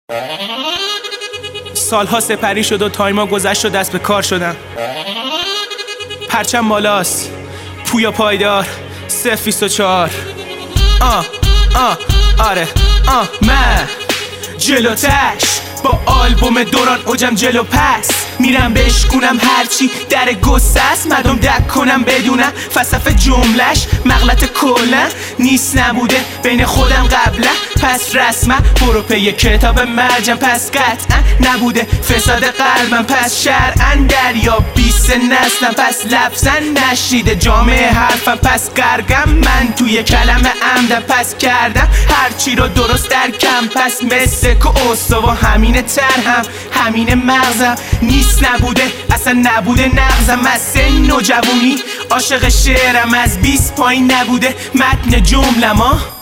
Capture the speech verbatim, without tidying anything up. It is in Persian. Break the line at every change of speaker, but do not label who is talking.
سالها سپری شد و تایما گذشت و دست به کار شدم. پرچم بالاست، پویا پایدار، صفر بیست و چهار. آه آه آره آه من جلوتش با آلبوم دوران اوجم جلو پس میرم بشکونم هرچی در گسته است، مردم دک کنم بدونم فلسفه جملش مغلط کلا نیست نبوده بین خودم قبلا، پس رسما برو پی کتاب مرجم، پس قطعا نبوده فساد قلبم، پس شرعا دریا بیست نسلم، پس لفظا نشیده جامعه حرفم، پس گرگم من توی کلمه عمدم، پس کردم هرچی رو درست درکم، پس مسک و استوا همینه ترهم همینه مغزم، نیست نبوده اصلا نبوده نغزم، از سن و جوونی عاشق شعرم، از بیست پایین نبوده متن جملم.